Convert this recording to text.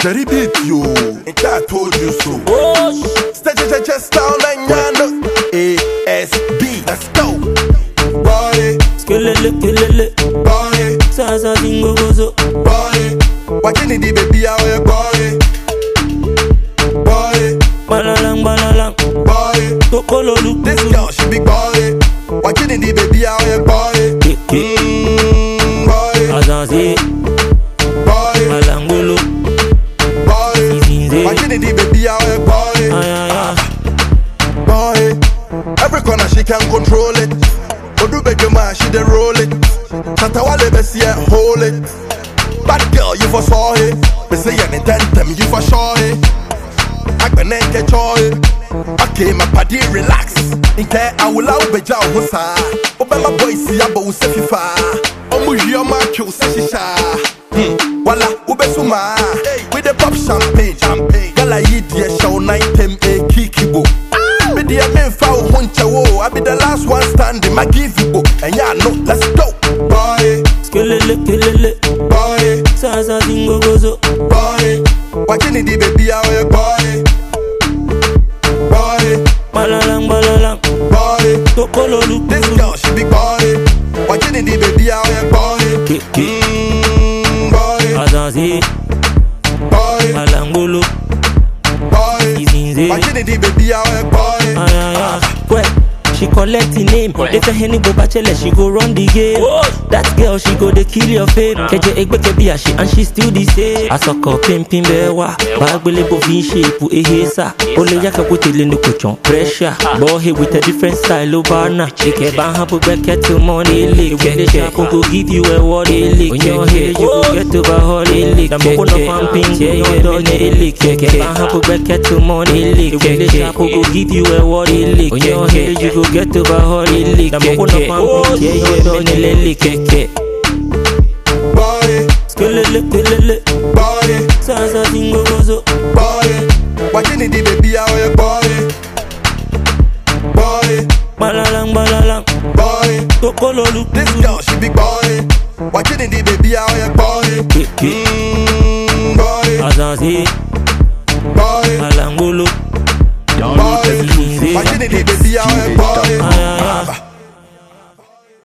Jerry beat you, and I told you so. Stretch chest down and yano. ASB, let's go. Body, Skele, body, Sasa Dingo Gozo, body. Watching the baby out here, body, body, Balalang, body. Tokolo look. This girl, she big body. Watching the baby out here, body, body, Azazi, body, Malangolo, body. Izinze, Watching the baby out here, body, body. Every corner she can control it. Odu Bejuma, she dey roll it. Shatawale Bessie, hold it. Bad girl, you for saw it. Me say anytime, you for sure it. I can get joy. Okay, my party relax. In care, I will out be jaw hosa. Open my boy, see abo usefifa. Omu yoma kyo seshisha. Wala ubesuma. With the pop champagne. Gala yidye show 9 kikibo. Me the men foul huncha wo. I be the last one standing. My give you and ya know, let's go. Boy, Skele, boy, Sasa Dingo Gozo, boy. Watching the baby out here, boy, boy, Balalang, boy. Tokolo look. This girl, she big body. Watching the baby out here, boy, boy, Azazi, boy, Malangolo, boy. Izinze, Watching the baby out here, boy. Well, she collect the name. If a henny go bachelor, she go run the game. That girl, she go they kill your fame. KJ Egbeke be a she and she still the same. I suck up pimpin bewa. Bagbele bo fin shape e hesa. Ole yaka go tell no kuchon pressure. Boy he with a different style obana. She ke ban hapo beke to money lick. When the shop go give you a word lick. On your head you go get over holy lick. I'm gonna pumping, yeah you don't lick. Ke ban hapo beke to money lick. When the shop go give you a word lick. On your head you go get over holy lick. I'm gonna pumping, yeah you don't lick. Body, Skele, body, Sasa Dingo Gozo, body. Watching the baby out here, body, body, Balalang, body. Tokolo look. This girl, she big body. Watching the baby out here, body, body, Azazi, body, Malangolo, body. Watching the baby out here, body.